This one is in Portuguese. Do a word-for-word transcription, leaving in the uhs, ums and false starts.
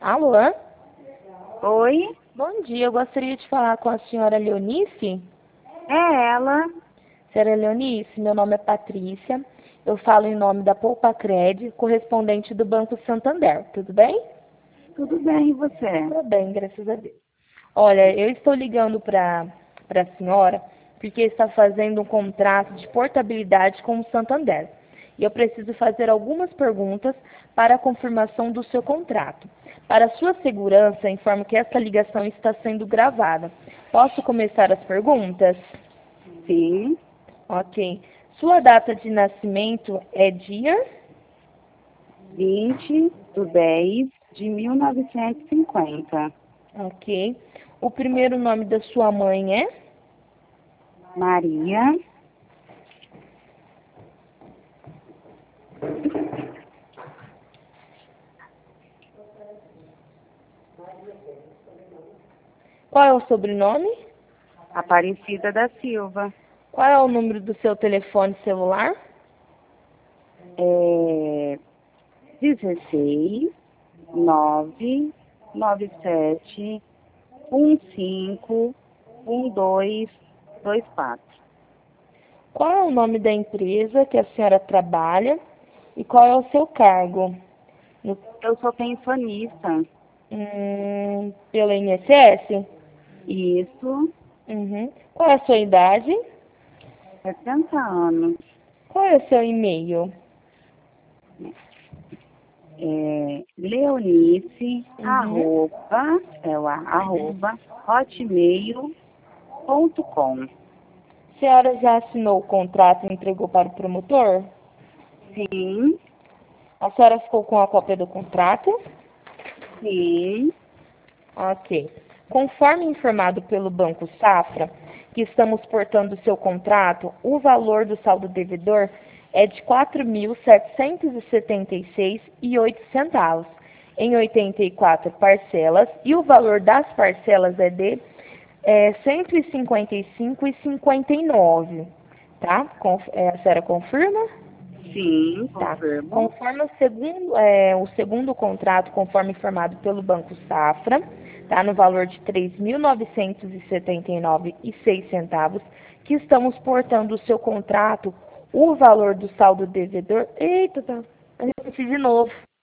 Alô? Oi, Bom dia, eu gostaria de falar com a senhora Leonice. é ela. Senhora Leonice, meu nome é Patrícia. Eu falo em nome da Poupacred, correspondente do Banco Santander. Tudo bem? Tudo bem, e você? Tudo bem, graças a Deus. Olha, eu estou ligando para para a senhora porque está fazendo um contrato de portabilidade com o Santander. E eu preciso fazer algumas perguntas para a confirmação do seu contrato. Para sua segurança, informo que essa ligação está sendo gravada. Posso começar as perguntas? Sim, Ok. Sua data de nascimento é dia? vinte de dez de mil novecentos e cinquenta. Ok. O primeiro nome da sua mãe é? Maria, Qual é o sobrenome? Aparecida da Silva. Qual é o número do seu telefone celular? É dezesseis, nove, nove sete, um cinco, um dois, dois quatro. Qual é o nome da empresa que a senhora trabalha e qual é o seu cargo? No, Eu sou pensionista. hum, pelo I N S S? Isso, Uhum. Qual é a sua idade? sessenta anos. Qual é o seu e-mail? É, Leonice, Uhum. arroba, é o a- arroba, hotmail ponto com. A senhora já assinou o contrato e entregou para o promotor? Sim, A senhora ficou com a cópia do contrato? sim, Ok. Conforme informado pelo Banco Safra, que estamos portando seu contrato, o valor do saldo devedor é de quatro mil setecentos e setenta e seis reais e oito centavos em oitenta e quatro parcelas e o valor das parcelas é de é, cento e cinquenta e cinco reais e cinquenta e nove, tá? Conf- é, a senhora confirma? sim, Tá. confirmo. Conforme o segundo, é, o segundo contrato, conforme informado pelo Banco Safra, tá no valor de três mil novecentos e setenta e nove reais e seis centavos, que estamos portando o seu contrato, o valor do saldo devedor. Eita, tá. Eu repeti de novo.